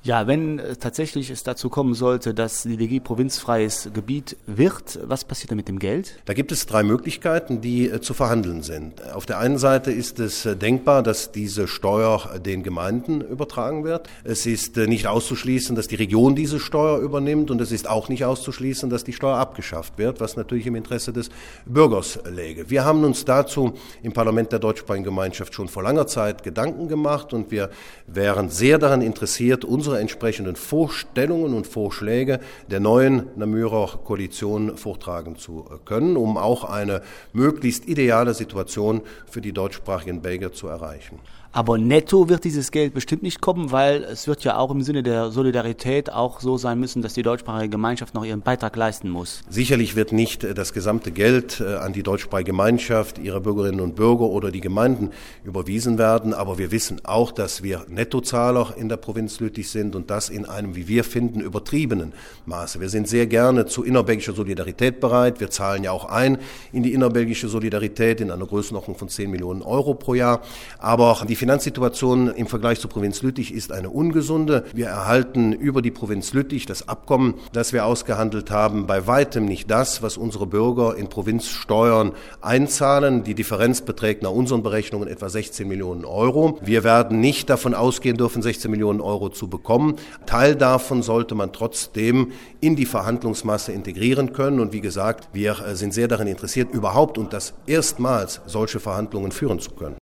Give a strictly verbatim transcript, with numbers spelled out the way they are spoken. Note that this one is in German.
Ja, wenn äh, tatsächlich es dazu kommen sollte, dass die D G provinzfreies Gebiet wird, was passiert dann mit dem Geld? Da gibt es drei Möglichkeiten, die äh, zu verhandeln sind. Auf der einen Seite ist es äh, denkbar, dass diese Steuer äh, den Gemeinden übertragen wird. Es ist äh, nicht auszuschließen, dass die Region diese Steuer übernimmt, und es ist auch nicht auszuschließen, dass die Steuer abgeschafft wird, was natürlich im Interesse des Bürgers läge. Wir haben uns dazu im Parlament der deutschsprachigen Gemeinschaft schon vor langer Zeit Gedanken gemacht, und wir wären sehr daran interessiert, unsere entsprechenden Vorstellungen und Vorschläge der neuen Namürer Koalition vortragen zu können, um auch eine möglichst ideale Situation für die deutschsprachigen Belgier zu erreichen. Aber netto wird dieses Geld bestimmt nicht kommen, weil es wird ja auch im Sinne der Solidarität auch so sein müssen, dass die deutschsprachige Gemeinschaft noch ihren Beitrag leisten muss. Sicherlich wird nicht das gesamte Geld an die deutschsprachige Gemeinschaft, ihre Bürgerinnen und Bürger oder die Gemeinden überwiesen werden, aber wir wissen auch, dass wir Nettozahler in der Provinz Lüttich sind, und das in einem, wie wir finden, übertriebenen Maße. Wir sind sehr gerne zu innerbelgischer Solidarität bereit. Wir zahlen ja auch ein in die innerbelgische Solidarität in einer Größenordnung von zehn Millionen Euro pro Jahr, aber die Die Finanzsituation im Vergleich zur Provinz Lüttich ist eine ungesunde. Wir erhalten über die Provinz Lüttich das Abkommen, das wir ausgehandelt haben, bei weitem nicht das, was unsere Bürger in Provinzsteuern einzahlen. Die Differenz beträgt nach unseren Berechnungen etwa sechzehn Millionen Euro. Wir werden nicht davon ausgehen dürfen, sechzehn Millionen Euro zu bekommen. Teil davon sollte man trotzdem in die Verhandlungsmasse integrieren können. Und wie gesagt, wir sind sehr daran interessiert, überhaupt und das erstmals solche Verhandlungen führen zu können.